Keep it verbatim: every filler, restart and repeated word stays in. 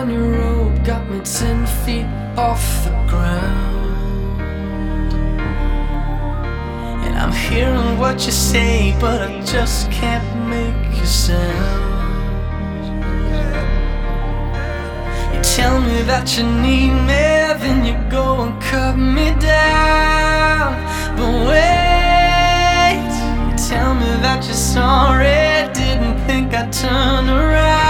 down your road got me ten feet off the ground. And I'm hearing what you say, but I just can't make a sound. You tell me that you need me, then you go and cut me down. But wait, you tell me that you're sorry, didn't think I'd turn around.